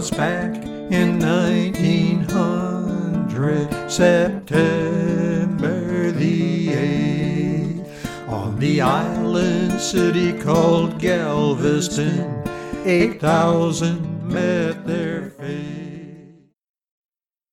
'twas back in 1900, September the 8th, on the island city called Galveston, 8,000 met